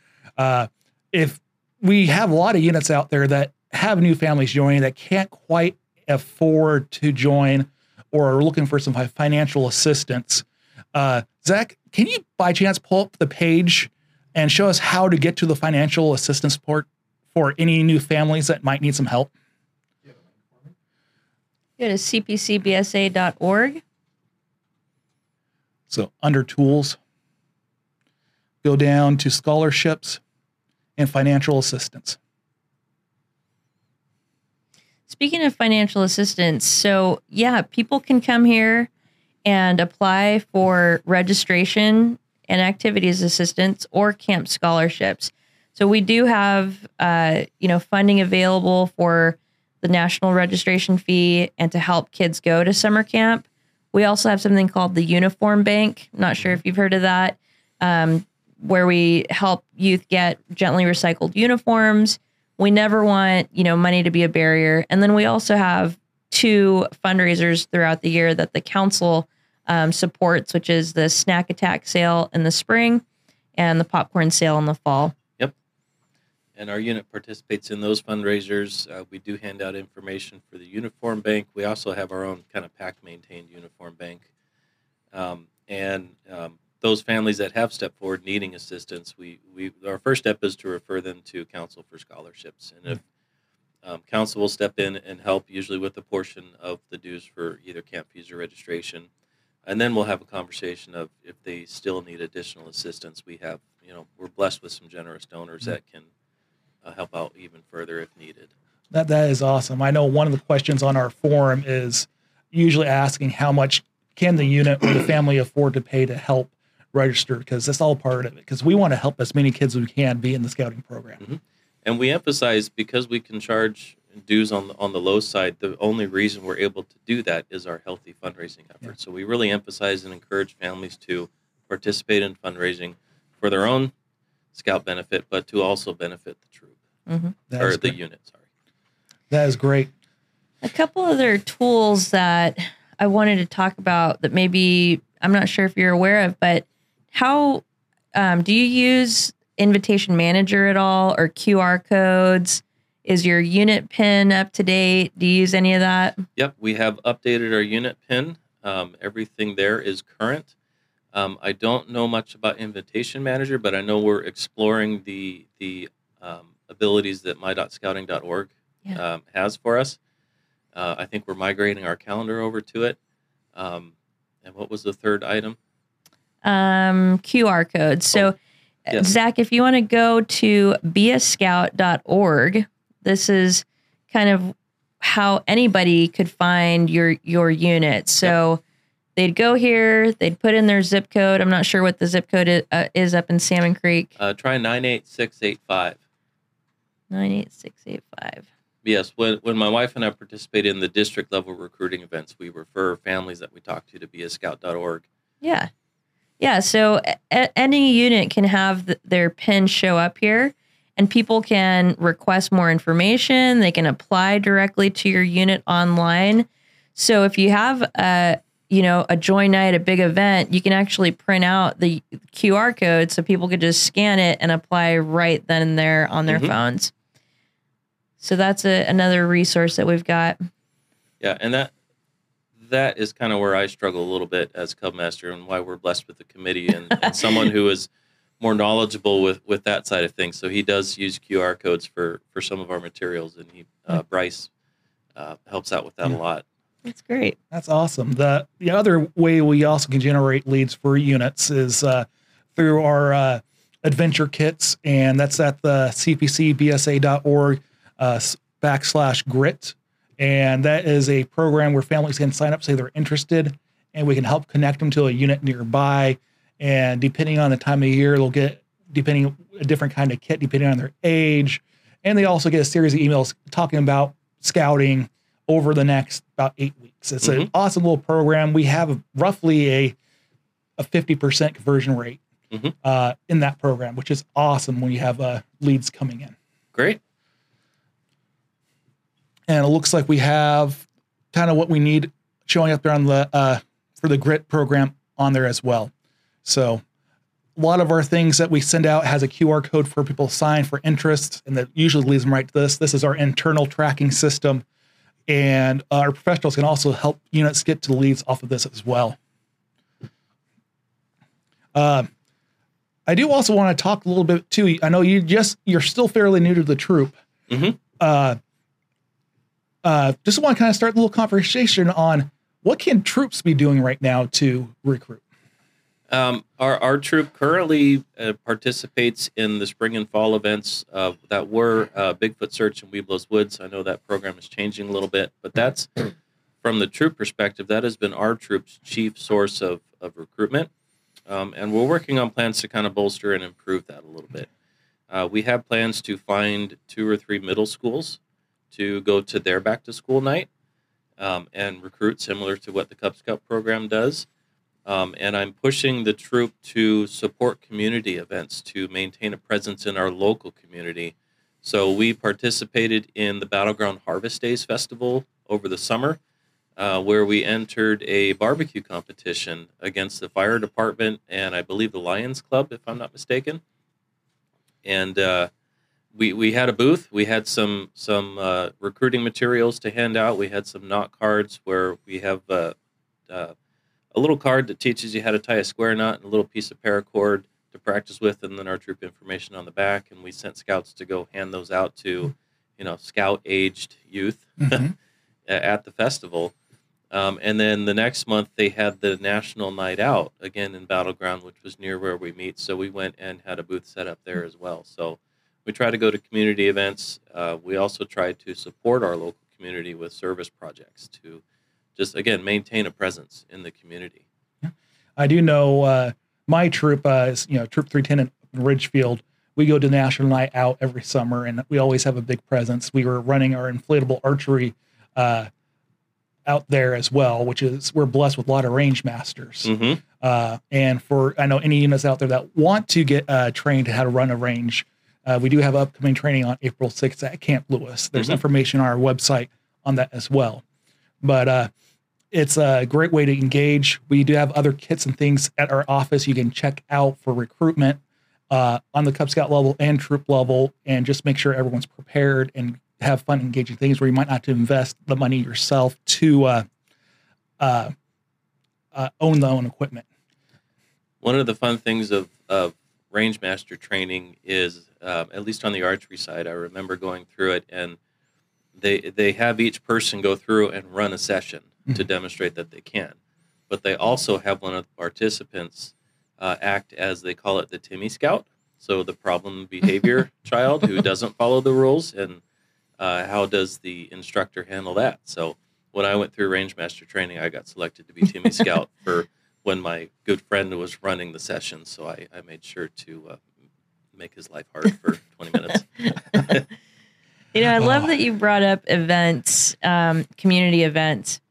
S3: If we have a lot of units out there that have new families joining that can't quite afford to join or are looking for some financial assistance, Zach, can you by chance pull up the page and show us how to get to the financial assistance support for any new families that might need some help?
S5: Go to cpcbsa.org.
S3: So under tools, go down to scholarships and financial assistance.
S5: Speaking of financial assistance, so yeah, people can come here and apply for registration and activities assistance or camp scholarships. So we do have, funding available for the national registration fee and to help kids go to summer camp. We also have something called the Uniform Bank. I'm not sure if you've heard of that, where we help youth get gently recycled uniforms. We never want, money to be a barrier. And then we also have 2 fundraisers throughout the year that the council supports, which is the Snack Attack sale in the spring and the popcorn sale in the fall.
S4: Yep. And our unit participates in those fundraisers. We do hand out information for the Uniform Bank. We also have our own kind of PAC-maintained Uniform Bank. Those families that have stepped forward needing assistance, our first step is to refer them to Council for Scholarships. And if Council will step in and help, usually with a portion of the dues for either camp fees or registration, and then we'll have a conversation of if they still need additional assistance. We have, we're blessed with some generous donors that can help out even further if needed.
S3: That is awesome. I know one of the questions on our forum is usually asking how much can the unit or the family afford to pay to help register, because that's all part of it, because we want to help as many kids as we can be in the scouting program.
S4: Mm-hmm. And we emphasize, because we can charge dues on the low side, the only reason we're able to do that is our healthy fundraising efforts. Yeah. So we really emphasize and encourage families to participate in fundraising for their own scout benefit, but to also benefit the troop, or the unit, sorry.
S3: That is great.
S5: A couple other tools that I wanted to talk about that maybe I'm not sure if you're aware of, but how do you use Invitation Manager at all, or QR codes? Is your unit pin up to date? Do you use any of that?
S4: Yep, we have updated our unit pin. Everything there is current. I don't know much about Invitation Manager, but I know we're exploring the abilities that my.scouting.org has for us. I think we're migrating our calendar over to it. And what was the third item?
S5: QR codes. So, yes. Zach, if you want to go to beascout.org, this is kind of how anybody could find your unit. So they'd go here, they'd put in their zip code. I'm not sure what the zip code is up in Salmon Creek.
S4: Try 98685.
S5: 98685.
S4: Yes, when my wife and I participate in the district level recruiting events, we refer families that we talk to be a scout.org.
S5: Yeah. Yeah. So any unit can have their PIN show up here, and people can request more information. They can apply directly to your unit online. So if you have a join night, a big event, you can actually print out the QR code so people could just scan it and apply right then and there on their phones. So that's another resource that we've got.
S4: Yeah, and that is kind of where I struggle a little bit as Cub Master, and why we're blessed with the committee and someone who is more knowledgeable with that side of things. So he does use QR codes for some of our materials, and Bryce helps out with that a lot.
S5: That's great.
S3: That's awesome. The other way we also can generate leads for units is through our adventure kits, and that's at the cpcbsa.org /grit. And that is a program where families can sign up, say they're interested, and we can help connect them to a unit nearby. And depending on the time of year, they'll get a different kind of kit depending on their age. And they also get a series of emails talking about scouting over the next about 8 weeks. It's an awesome little program. We have roughly a 50% conversion rate in that program, which is awesome when you have leads coming in.
S4: Great.
S3: And it looks like we have kind of what we need showing up there on the for the GRIT program on there as well. So a lot of our things that we send out has a QR code for people to sign for interest, and that usually leads them right to this. This is our internal tracking system, and our professionals can also help units get to the leads off of this as well. I do also want to talk a little bit too. I know you're still fairly new to the troop. Just want to kind of start a little conversation on what can troops be doing right now to recruit.
S4: Our troop currently participates in the spring and fall events that were Bigfoot Search in Weeblos Woods. I know that program is changing a little bit, but that's from the troop perspective. That has been our troop's chief source of recruitment, and we're working on plans to kind of bolster and improve that a little bit. We have plans to find 2 or 3 middle schools to go to their back to school night and recruit, similar to what the Cub Scout program does. And I'm pushing the troop to support community events to maintain a presence in our local community. So we participated in the Battleground Harvest Days Festival over the summer, where we entered a barbecue competition against the fire department and I believe the Lions Club, if I'm not mistaken. And we had a booth. We had some recruiting materials to hand out. We had some knot cards where we have a little card that teaches you how to tie a square knot and a little piece of paracord to practice with, and then our troop information on the back. And we sent scouts to go hand those out to, scout-aged youth at the festival. And then the next month they had the National Night Out again in Battleground, which was near where we meet. So we went and had a booth set up there as well. So we try to go to community events. We also try to support our local community with service projects to just, again, maintain a presence in the community.
S3: Yeah. I do know my troop is, Troop 310 in Ridgefield. We go to National Night Out every summer, and we always have a big presence. We were running our inflatable archery out there as well, which is, we're blessed with a lot of range masters. And I know any units out there that want to get trained how to run a range, we do have upcoming training on April 6th at Camp Lewis. There's information on our website on that as well. But it's a great way to engage. We do have other kits and things at our office you can check out for recruitment on the Cub Scout level and troop level, and just make sure everyone's prepared and have fun engaging things where you might not have to invest the money yourself to own the own equipment.
S4: One of the fun things of range master training is, at least on the archery side, I remember going through it, and they have each person go through and run a session to demonstrate that they can. But they also have one of the participants act as, they call it, the Timmy Scout. So the problem behavior child who doesn't follow the rules, and how does the instructor handle that? So when I went through Rangemaster training, I got selected to be Timmy Scout for when my good friend was running the session. So I made sure to make his life hard for 20 minutes.
S5: I love that you brought up events, community events,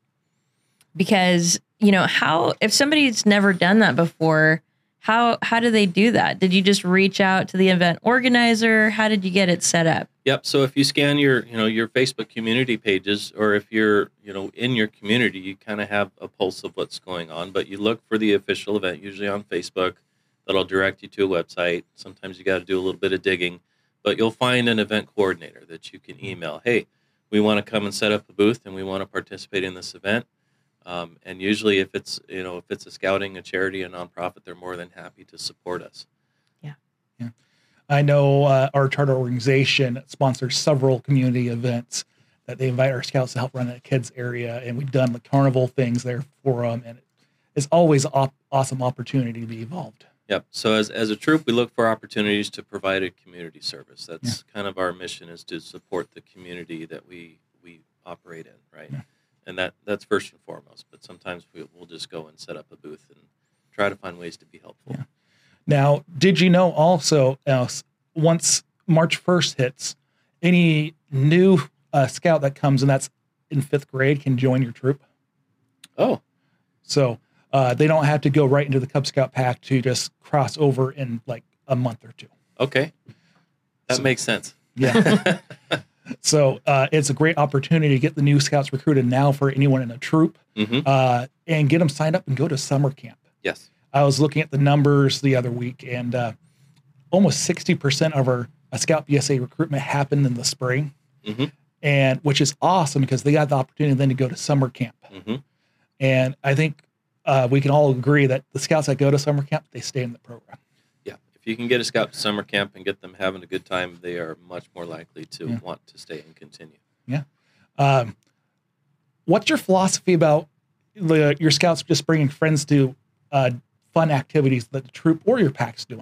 S5: because, how, if somebody's never done that before, how do they do that? Did you just reach out to the event organizer? How did you get it set up?
S4: Yep. So if you scan your Facebook community pages, or if you're, in your community, you kind of have a pulse of what's going on, but you look for the official event, usually on Facebook. That'll direct you to a website. Sometimes you got to do a little bit of digging, but you'll find an event coordinator that you can email. Hey, we want to come and set up a booth, and we want to participate in this event. And usually, if it's a scouting, a charity, a nonprofit, they're more than happy to support us.
S5: Yeah.
S3: I know our charter organization sponsors several community events that they invite our scouts to help run in the kids area, and we've done the carnival things there for them, and it's always an awesome opportunity to be involved.
S4: Yep. So as a troop, we look for opportunities to provide a community service. That's kind of our mission, is to support the community that we operate in, right? Yeah. And that's first and foremost. But sometimes we'll just go and set up a booth and try to find ways to be helpful.
S3: Yeah. Now, did you know also, once March 1st hits, any new scout that comes in that's in 5th grade can join your troop?
S4: Oh.
S3: So they don't have to go right into the Cub Scout pack to just cross over in like a month or two.
S4: Okay. That makes sense.
S3: Yeah. So it's a great opportunity to get the new scouts recruited now for anyone in a troop, and get them signed up and go to summer camp.
S4: Yes.
S3: I was looking at the numbers the other week, and almost 60% of our Scout BSA recruitment happened in the spring, and which is awesome because they got the opportunity then to go to summer camp. And I think we can all agree that the scouts that go to summer camp, they stay in the program.
S4: Yeah. If you can get a scout to summer camp and get them having a good time, they are much more likely to want to stay and continue.
S3: Yeah. What's your philosophy about your scouts just bringing friends to fun activities that the troop or your pack's doing?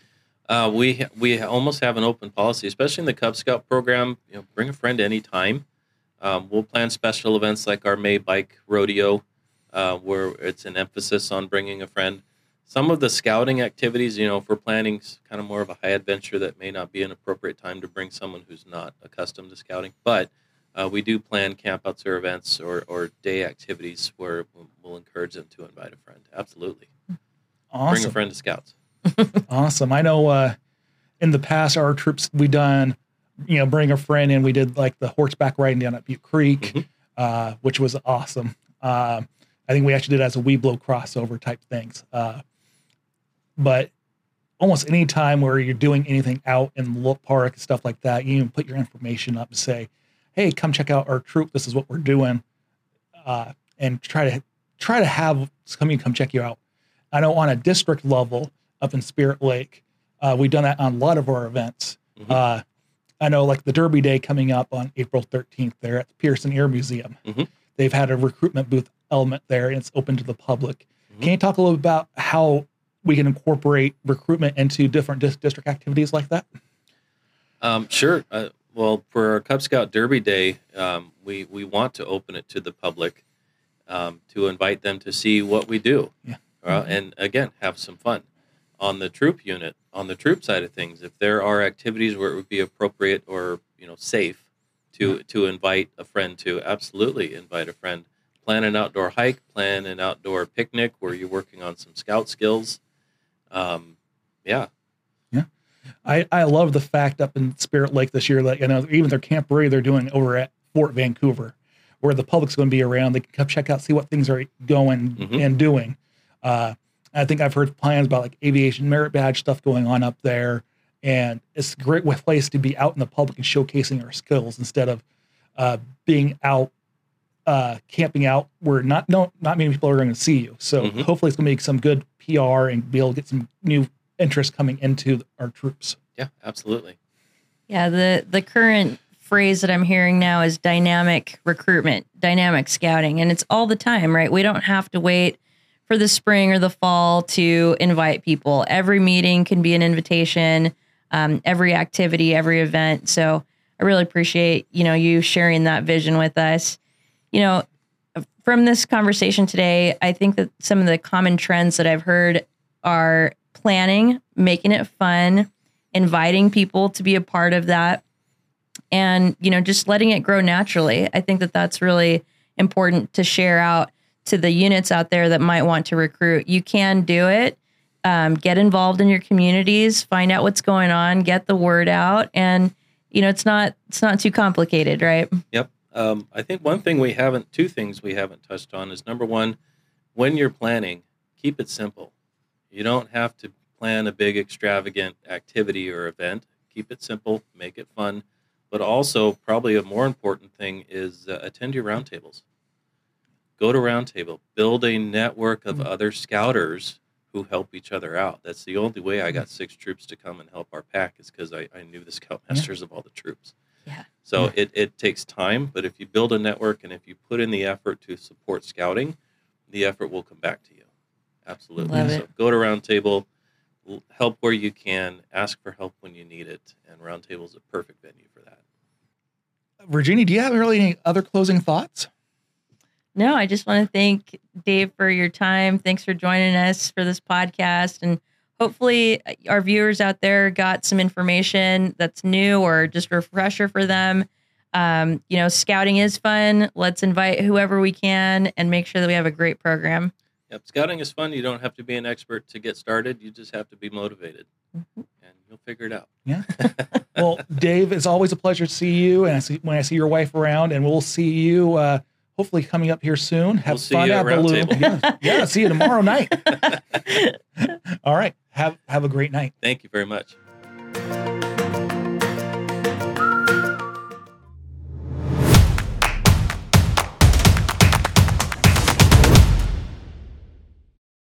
S4: We almost have an open policy, especially in the Cub Scout program. Bring a friend anytime. We'll plan special events like our May Bike Rodeo, where it's an emphasis on bringing a friend. Some of the scouting activities, if we're planning kind of more of a high adventure, that may not be an appropriate time to bring someone who's not accustomed to scouting. But we do plan campouts or events or day activities where we'll encourage them to invite a friend. Absolutely.
S3: Awesome.
S4: Bring a friend to Scouts.
S3: Awesome. I know in the past, our troops, we done, bring a friend in. We did like the horseback riding down at Butte Creek, which was awesome. I think we actually did it as a Weeblo crossover type things. But almost any time where you're doing anything out in the little park, stuff like that, you can put your information up and say, hey, come check out our troop. This is what we're doing. And try to have somebody come check you out. I know on a district level up in Spirit Lake, we've done that on a lot of our events. I know like the Derby Day coming up on April 13th there at the Pearson Air Museum. They've had a recruitment booth element there, and it's open to the public. Can you talk a little bit about how we can incorporate recruitment into different district activities like that?
S4: Sure. Well, for our Cub Scout Derby Day, we want to open it to the public, to invite them to see what we do. Yeah. And again, have some fun. On the troop unit, on the troop side of things, if there are activities where it would be appropriate or safe to invite a friend to, absolutely invite a friend. Plan an outdoor hike, plan an outdoor picnic where you're working on some scout skills.
S3: I love the fact up in Spirit Lake this year that even their camporee they're doing over at Fort Vancouver, where the public's going to be around. They can come check out, see what things are going and doing. I think I've heard plans about like aviation merit badge stuff going on up there, and it's a great place to be out in the public and showcasing our skills instead of being out camping out where not many people are going to see you. So hopefully it's going to make some good PR and be able to get some new interest coming into our troops.
S4: Yeah, absolutely.
S5: Yeah, the current phrase that I'm hearing now is dynamic recruitment, dynamic scouting, and it's all the time, right? We don't have to wait for the spring or the fall to invite people. Every meeting can be an invitation, every activity, every event. So I really appreciate, you sharing that vision with us. from this conversation today, I think that some of the common trends that I've heard are planning, making it fun, inviting people to be a part of that, and, just letting it grow naturally. I think that that's really important to share out to the units out there that might want to recruit. You can do it. Get involved in your communities, find out what's going on, get the word out. And, it's not too complicated, right?
S4: Yep. I think two things we haven't touched on is, number one, when you're planning, keep it simple. You don't have to plan a big extravagant activity or event. Keep it simple, make it fun. But also, probably a more important thing is attend your roundtables. Go to roundtable, build a network of other scouters who help each other out. That's the only way I got 6 troops to come and help our pack, is because I knew the scoutmasters of all the troops.
S5: Yeah.
S4: So it takes time, but if you build a network and if you put in the effort to support scouting, the effort will come back to you. Absolutely.
S5: Love
S4: So
S5: it.
S4: go to roundtable, help where you can, ask for help when you need it, and roundtable is a perfect venue for that.
S3: Virginia, do you have really any other closing thoughts?
S5: No, I just want to thank Dave for your time. Thanks for joining us for this podcast. And hopefully our viewers out there got some information that's new or just a refresher for them. Scouting is fun. Let's invite whoever we can and make sure that we have a great program.
S4: Yep, scouting is fun. You don't have to be an expert to get started. You just have to be motivated, and you'll figure it out.
S3: Yeah. Well, Dave, it's always a pleasure to see you, and when I see your wife around, and we'll see you hopefully coming up here soon. Have
S4: We'll see
S3: fun
S4: you
S3: at
S4: at
S3: Balloon.
S4: Roundtable.
S3: Yeah, see you tomorrow night. All right. Have a great night.
S4: Thank you very much.